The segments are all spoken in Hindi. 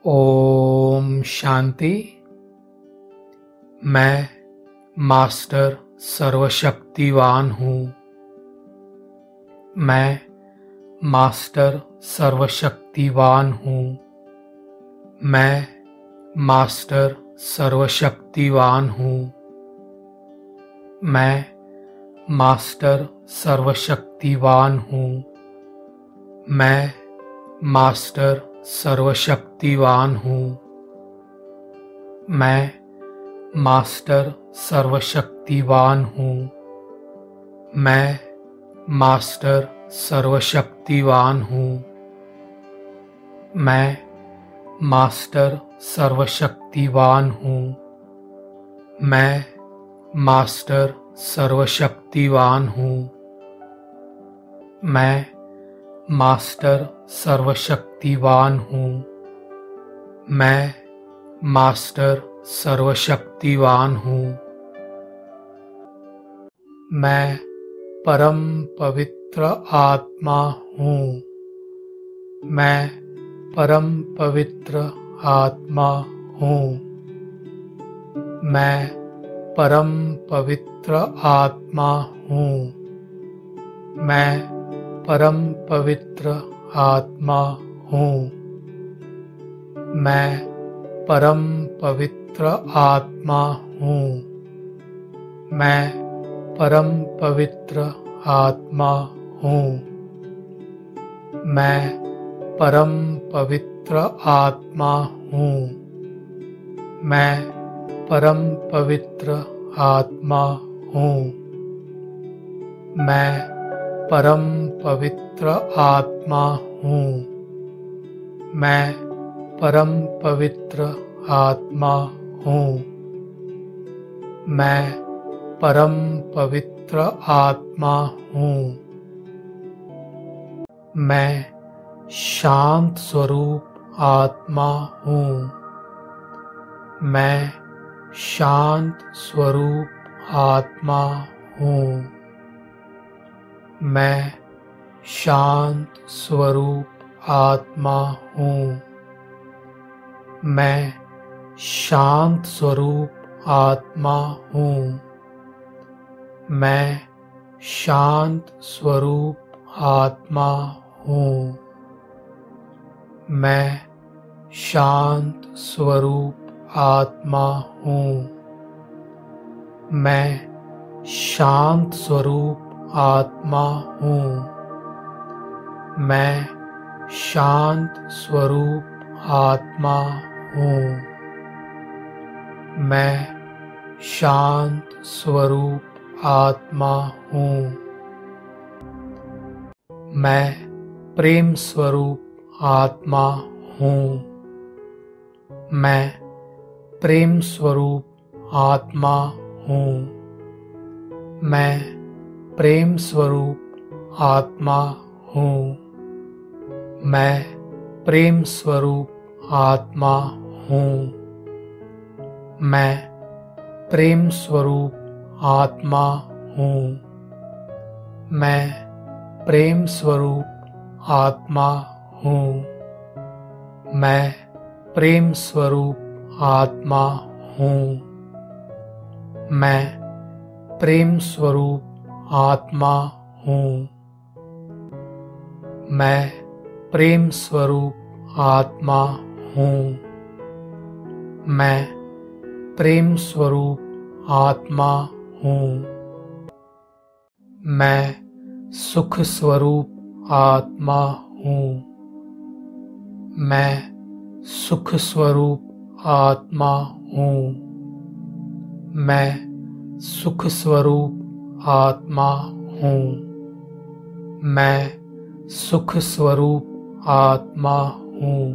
ओम शांति। मैं मास्टर सर्वशक्तिवान हूँ। मैं मास्टर सर्वशक्तिवान हूँ। मैं मास्टर सर्वशक्तिवान हूँ। मैं मास्टर सर्वशक्तिवान हूँ। मैं मास्टर सर्वशक्तिवान हूँ। मैं मास्टर सर्वशक्तिवान हूँ। मैं मास्टर सर्वशक्तिवान हूँ। मैं मास्टर सर्वशक्तिवान हूँ। मैं मास्टर सर्वशक्तिवान हूँ। मैं मास्टर सर्वशक्तिवान हूँ। मैं मास्टर सर्वशक्तिवान हूँ। मैं परम पवित्र आत्मा हूँ। मैं परम पवित्र आत्मा हूँ। मैं परम पवित्र आत्मा हूँ। मैं परम पवित्र आत्मा हूँ। मैं परम पवित्र आत्मा हूँ। मैं परम पवित्र आत्मा हूँ। मैं परम पवित्र आत्मा हूँ। मैं परम पवित्र आत्मा हूँ। मैं परम पवित्र आत्मा हूँ। मैं परम पवित्र आत्मा हूँ। मैं परम पवित्र आत्मा हूँ। मैं शांत स्वरूप आत्मा हूँ। मैं शांत स्वरूप आत्मा हूँ। मैं शांत स्वरूप आत्मा हूँ। मैं शांत स्वरूप आत्मा हूँ। मैं शांत स्वरूप आत्मा हूँ। मैं शांत स्वरूप आत्मा हूँ। मैं शांत स्वरूप आत्मा हूँ। मैं शांत स्वरूप आत्मा हूँ। मैं शांत स्वरूप आत्मा हूँ। मैं प्रेम स्वरूप आत्मा हूँ। मैं प्रेम स्वरूप आत्मा हूँ। मैं प्रेम स्वरूप आत्मा हूँ। मैं प्रेम स्वरूप आत्मा हूँ। मैं प्रेम स्वरूप आत्मा हूँ। मैं प्रेम स्वरूप आत्मा हूँ। मैं प्रेम स्वरूप आत्मा हूँ। मैं प्रेम स्वरूप आत्मा हूँ। मैं प्रेम स्वरूप आत्मा हूँ। मैं प्रेम स्वरूप आत्मा हूँ। मैं सुख स्वरूप आत्मा हूँ। मैं सुख स्वरूप आत्मा हूँ। मैं सुख स्वरूप आत्मा हूँ। मैं सुख स्वरूप आत्मा हूँ।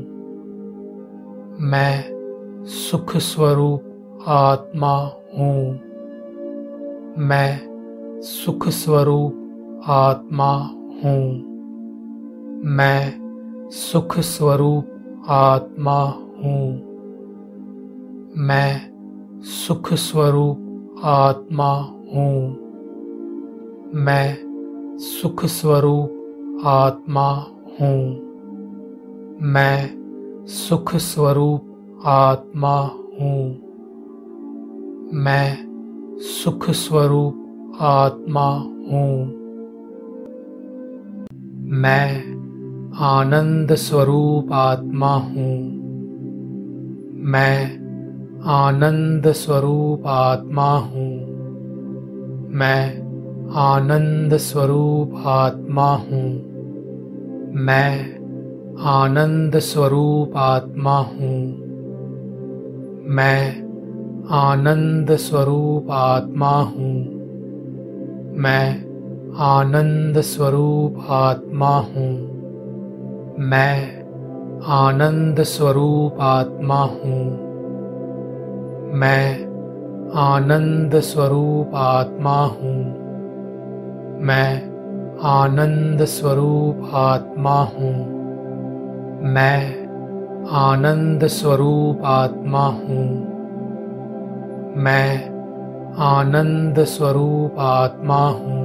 मैं सुख स्वरूप आत्मा हूँ। मैं सुख स्वरूप आत्मा हूँ। मैं सुख स्वरूप आत्मा हूँ। मैं सुख स्वरूप आत्मा हूँ। मैं सुख स्वरूप आत्मा हूँ। मैं सुख स्वरूप आत्मा हूँ। मैं सुख स्वरूप आत्मा हूँ। मैं आनंद स्वरूप आत्मा हूँ। मैं आनंद स्वरूप आत्मा हूँ। मैं आनंद स्वरूप आत्मा हूँ। मैं आनंद स्वरूप आत्मा हूँ। मैं आनंद स्वरूप आत्मा हूँ। मैं आनंद स्वरूप आत्मा हूँ। मैं आनंद स्वरूप आत्मा हूँ। मैं आनंद स्वरूप आत्मा हूँ। मैं आनंद स्वरूप आत्मा हूँ। मैं आनंद स्वरूप आत्मा हूँ। मैं आनंद स्वरूप आत्मा हूँ।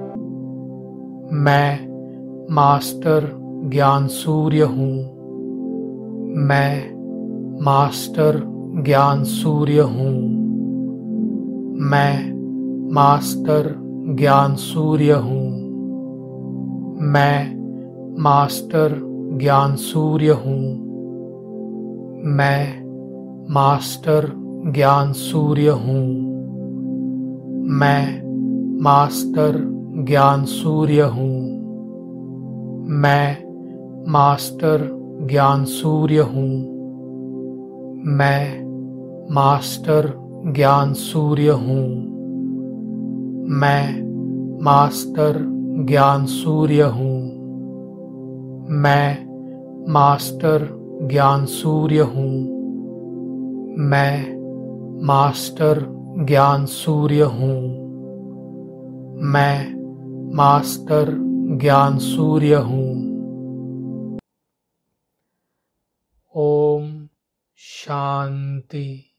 मैं मास्टर ज्ञान सूर्य हूँ। मैं मास्टर ज्ञान सूर्य हूँ। मैं मास्टर ज्ञान सूर्य हूँ। मैं मास्टर ज्ञान सूर्य हूँ। मैं मास्टर ज्ञान सूर्य हूँ। मैं मास्टर ज्ञान सूर्य हूँ। मैं मास्टर ज्ञान सूर्य हूँ। मैं मास्टर ज्ञान सूर्य हूँ। मैं मास्टर ज्ञान सूर्य हूँ। मैं मास्टर ज्ञान सूर्य हूँ। मैं मास्टर ज्ञान सूर्य हूँ। मैं मास्टर ज्ञान सूर्य हूँ। ओम शांति।